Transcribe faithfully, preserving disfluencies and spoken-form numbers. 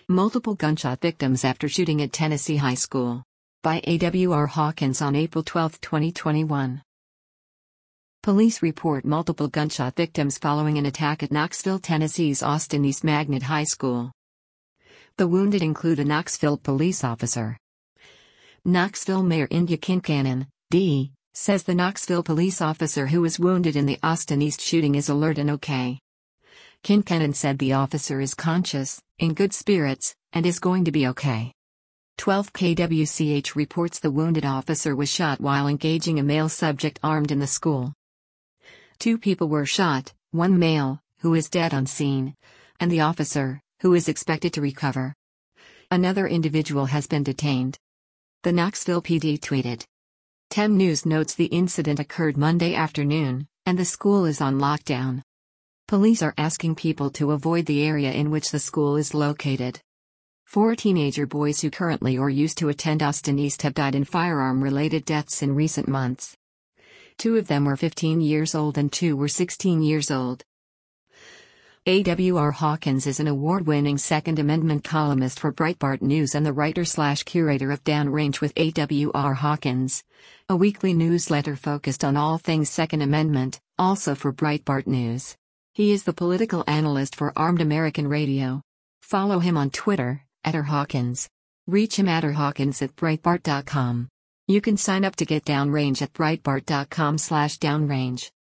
Multiple gunshot victims after shooting at Tennessee high school. By A W R Hawkins on April twelfth, twenty twenty-one. Police report multiple gunshot victims following an attack at Knoxville, Tennessee's Austin East Magnet High School. The wounded include a Knoxville police officer. Knoxville Mayor India Kincannon, D, says the Knoxville police officer who was wounded in the Austin East shooting is alert and okay. Kincannon said the officer is conscious, in good spirits, and is going to be okay. twelve K W C H reports the wounded officer was shot while engaging a male subject armed in the school. Two people were shot, one male, who is dead on scene, and the officer, who is expected to recover. Another individual has been detained. The Knoxville P D tweeted. Tem News notes the incident occurred Monday afternoon, and the school is on lockdown. Police are asking people to avoid the area in which the school is located. Four teenager boys who currently or used to attend Austin East have died in firearm-related deaths in recent months. Two of them were fifteen years old and two were sixteen years old. A W R Hawkins is an award-winning Second Amendment columnist for Breitbart News and the writer-slash-curator of Downrange with A W R Hawkins, a weekly newsletter focused on all things Second Amendment, also for Breitbart News. He is the political analyst for Armed American Radio. Follow him on Twitter, at R Hawkins. Reach him at r hawkins at breitbart dot com. You can sign up to get Downrange at breitbart dot com slash downrange.